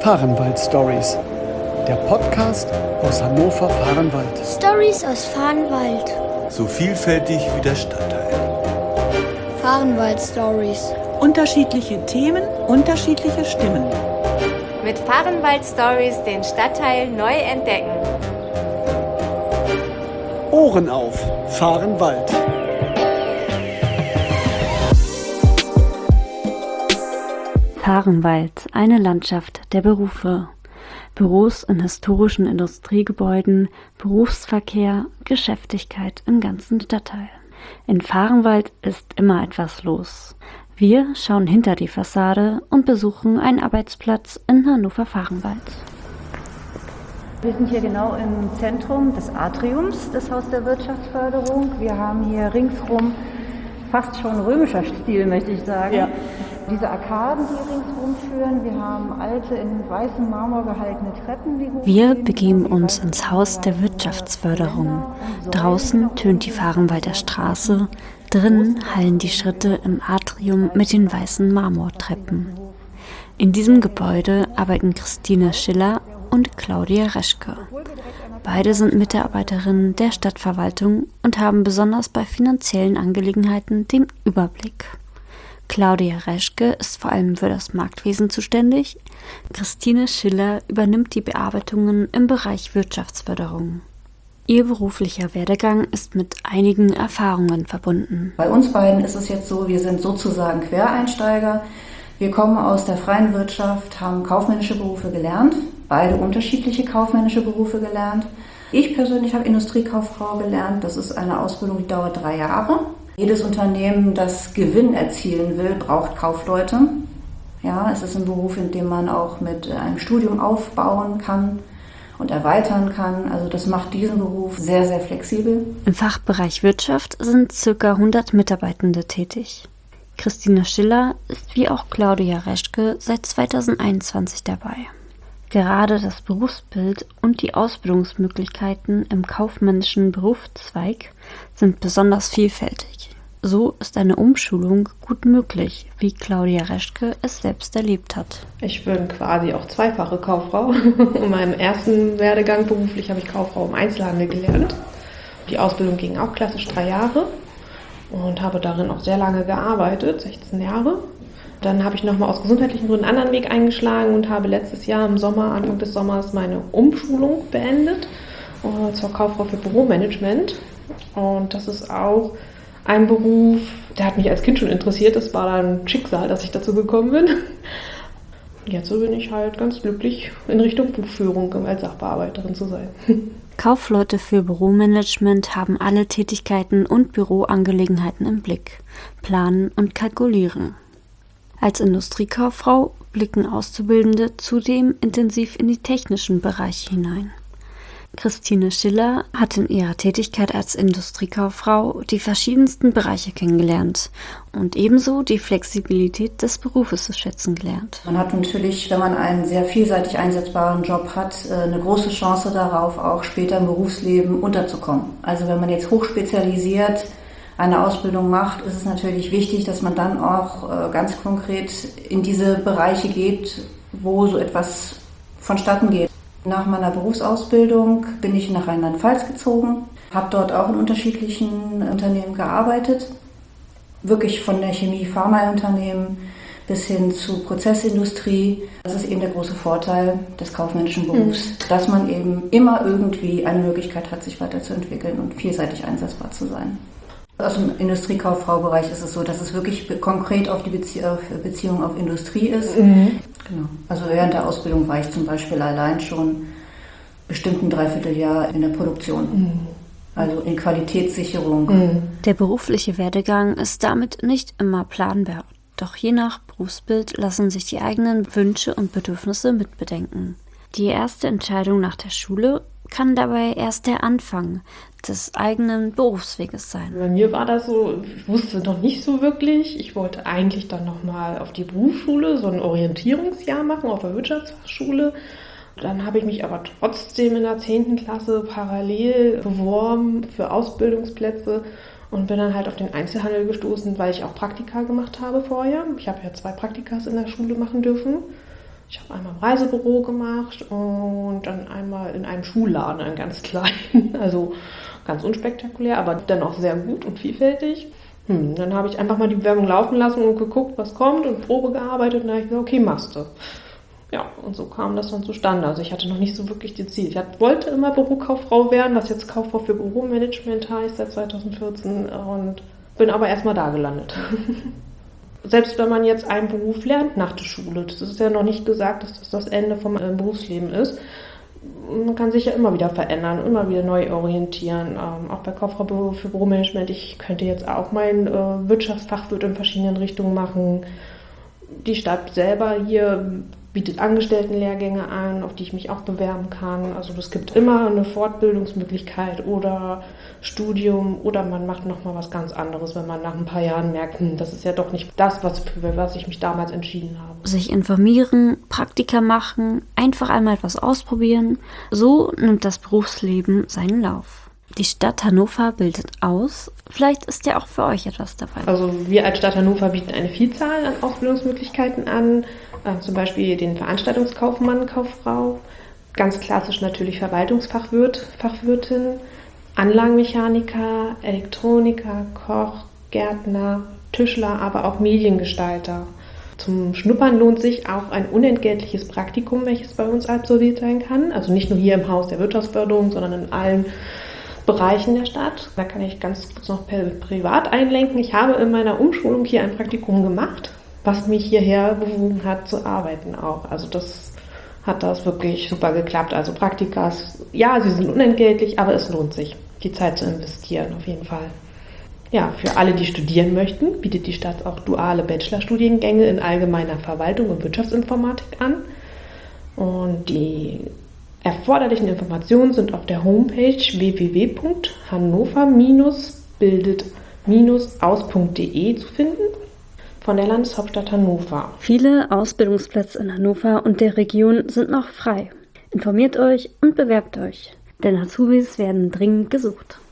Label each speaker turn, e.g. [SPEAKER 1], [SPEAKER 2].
[SPEAKER 1] Fahrenwald Stories, der Podcast aus Hannover-Fahrenwald.
[SPEAKER 2] Stories aus Fahrenwald.
[SPEAKER 3] So vielfältig wie der Stadtteil.
[SPEAKER 2] Fahrenwald Stories.
[SPEAKER 4] Unterschiedliche Themen, unterschiedliche Stimmen.
[SPEAKER 5] Mit Fahrenwald Stories den Stadtteil neu entdecken.
[SPEAKER 1] Ohren auf, Fahrenwald.
[SPEAKER 6] Fahrenwald, eine Landschaft der Berufe. Büros in historischen Industriegebäuden, Berufsverkehr, Geschäftigkeit im ganzen Stadtteil. In Fahrenwald ist immer etwas los. Wir schauen hinter die Fassade und besuchen einen Arbeitsplatz in Hannover-Fahrenwald.
[SPEAKER 7] Wir sind hier genau im Zentrum des Atriums des Haus der Wirtschaftsförderung. Wir haben hier ringsrum fast schon römischer Stil, möchte ich sagen. Ja. Diese Arkaden, die ringsrum führen. Wir haben alte, in weißem Marmor gehaltene Treppen.
[SPEAKER 6] Wir begeben uns ins Haus der Wirtschaftsförderung. Draußen tönt die Fahrenwalder Straße, drinnen hallen die Schritte im Atrium mit den weißen Marmortreppen. In diesem Gebäude arbeiten Christine Schiller und Claudia Reschke. Beide sind Mitarbeiterinnen der Stadtverwaltung und haben besonders bei finanziellen Angelegenheiten den Überblick. Claudia Reschke ist vor allem für das Marktwesen zuständig. Christine Schiller übernimmt die Bearbeitungen im Bereich Wirtschaftsförderung. Ihr beruflicher Werdegang ist mit einigen Erfahrungen verbunden.
[SPEAKER 8] Bei uns beiden ist es jetzt so, wir sind sozusagen Quereinsteiger. Wir kommen aus der freien Wirtschaft, haben kaufmännische Berufe gelernt, beide unterschiedliche kaufmännische Berufe gelernt. Ich persönlich habe Industriekauffrau gelernt. Das ist eine Ausbildung, die dauert 3 Jahre. Jedes Unternehmen, das Gewinn erzielen will, braucht Kaufleute. Ja, es ist ein Beruf, in dem man auch mit einem Studium aufbauen kann und erweitern kann. Also das macht diesen Beruf sehr, sehr flexibel.
[SPEAKER 6] Im Fachbereich Wirtschaft sind ca. 100 Mitarbeitende tätig. Christine Schiller ist wie auch Claudia Reschke seit 2021 dabei. Gerade das Berufsbild und die Ausbildungsmöglichkeiten im kaufmännischen Berufszweig sind besonders vielfältig. So ist eine Umschulung gut möglich, wie Claudia Reschke es selbst erlebt hat.
[SPEAKER 9] Ich bin quasi auch zweifache Kauffrau. In meinem ersten Werdegang beruflich habe ich Kauffrau im Einzelhandel gelernt. Die Ausbildung ging auch klassisch 3 Jahre und habe darin auch sehr lange gearbeitet, 16 Jahre. Dann habe ich nochmal aus gesundheitlichen Gründen einen anderen Weg eingeschlagen und habe letztes Jahr im Sommer, Anfang des Sommers, meine Umschulung beendet zur Kauffrau für Büromanagement. Und das ist auch ein Beruf, der hat mich als Kind schon interessiert. Das war dann Schicksal, dass ich dazu gekommen bin. Jetzt bin ich halt ganz glücklich, in Richtung Buchführung als Sachbearbeiterin zu sein.
[SPEAKER 6] Kaufleute für Büromanagement haben alle Tätigkeiten und Büroangelegenheiten im Blick, planen und kalkulieren. Als Industriekauffrau blicken Auszubildende zudem intensiv in die technischen Bereiche hinein. Christine Schiller hat in ihrer Tätigkeit als Industriekauffrau die verschiedensten Bereiche kennengelernt und ebenso die Flexibilität des Berufes zu schätzen gelernt.
[SPEAKER 8] Man hat natürlich, wenn man einen sehr vielseitig einsetzbaren Job hat, eine große Chance darauf, auch später im Berufsleben unterzukommen. Also wenn man jetzt hochspezialisiert eine Ausbildung macht, ist es natürlich wichtig, dass man dann auch ganz konkret in diese Bereiche geht, wo so etwas vonstatten geht. Nach meiner Berufsausbildung bin ich nach Rheinland-Pfalz gezogen, habe dort auch in unterschiedlichen Unternehmen gearbeitet, wirklich von der Chemie-Pharmaunternehmen bis hin zu Prozessindustrie. Das ist eben der große Vorteil des kaufmännischen Berufs, dass man eben immer irgendwie eine Möglichkeit hat, sich weiterzuentwickeln und vielseitig einsetzbar zu sein. Aus dem Industriekauffrau-Bereich ist es so, dass es wirklich konkret auf die Beziehung auf Industrie ist. Mhm. Genau. Also während der Ausbildung war ich zum Beispiel allein schon bestimmt ein Dreivierteljahr in der Produktion. Mhm. Also in Qualitätssicherung. Mhm.
[SPEAKER 6] Der berufliche Werdegang ist damit nicht immer planbar. Doch je nach Berufsbild lassen sich die eigenen Wünsche und Bedürfnisse mitbedenken. Die erste Entscheidung nach der Schule kann dabei erst der Anfang des eigenen Berufsweges sein.
[SPEAKER 9] Bei mir war das so, ich wusste noch nicht so wirklich. Ich wollte eigentlich dann nochmal auf die Berufsschule, so ein Orientierungsjahr machen auf der Wirtschaftsfachschule. Dann habe ich mich aber trotzdem in der 10. Klasse parallel beworben für Ausbildungsplätze und bin dann halt auf den Einzelhandel gestoßen, weil ich auch Praktika gemacht habe vorher. Ich habe ja 2 Praktikas in der Schule machen dürfen. Ich habe einmal im Reisebüro gemacht und dann einmal in einem Schulladen, einen ganz kleinen, also ganz unspektakulär, aber dennoch sehr gut und vielfältig. Dann habe ich einfach mal die Bewerbung laufen lassen und geguckt, was kommt und Probe gearbeitet und dann habe ich gesagt, okay, machst du. Ja, und so kam das dann zustande. Also ich hatte noch nicht so wirklich die Ziel. Ich wollte immer Bürokauffrau werden, was jetzt Kauffrau für Büromanagement heißt seit 2014 und bin aber erstmal da gelandet. Selbst wenn man jetzt einen Beruf lernt nach der Schule, das ist ja noch nicht gesagt, dass das Ende vom Berufsleben ist. Man kann sich ja immer wieder verändern, immer wieder neu orientieren. Auch bei Kauffrau für Büromanagement, ich könnte jetzt auch meinen Wirtschaftsfachwirt in verschiedenen Richtungen machen. Die Stadt selber hier bietet Angestelltenlehrgänge an, auf die ich mich auch bewerben kann. Also es gibt immer eine Fortbildungsmöglichkeit oder Studium oder man macht nochmal was ganz anderes, wenn man nach ein paar Jahren merkt, das ist ja doch nicht das, für was ich mich damals entschieden habe.
[SPEAKER 6] Sich informieren, Praktika machen, einfach einmal etwas ausprobieren. So nimmt das Berufsleben seinen Lauf. Die Stadt Hannover bildet aus. Vielleicht ist ja auch für euch etwas dabei.
[SPEAKER 9] Also wir als Stadt Hannover bieten eine Vielzahl an Ausbildungsmöglichkeiten an. Zum Beispiel den Veranstaltungskaufmann, Kauffrau. Ganz klassisch natürlich Verwaltungsfachwirt, Fachwirtin. Anlagenmechaniker, Elektroniker, Koch, Gärtner, Tischler, aber auch Mediengestalter. Zum Schnuppern lohnt sich auch ein unentgeltliches Praktikum, welches bei uns absolviert sein kann. Also nicht nur hier im Haus der Wirtschaftsförderung, sondern in allen Bereichen der Stadt. Da kann ich ganz kurz noch privat einlenken. Ich habe in meiner Umschulung hier ein Praktikum gemacht, was mich hierher bewogen hat zu arbeiten auch. Also das hat das wirklich super geklappt. Also Praktikas, ja, sie sind unentgeltlich, aber es lohnt sich, die Zeit zu investieren, auf jeden Fall. Ja, für alle, die studieren möchten, bietet die Stadt auch duale Bachelorstudiengänge in allgemeiner Verwaltung und Wirtschaftsinformatik an. Und die erforderlichen Informationen sind auf der Homepage www.hannover-bildet-aus.de zu finden. Von der Landeshauptstadt Hannover.
[SPEAKER 6] Viele Ausbildungsplätze in Hannover und der Region sind noch frei. Informiert euch und bewerbt euch, denn Azubis werden dringend gesucht.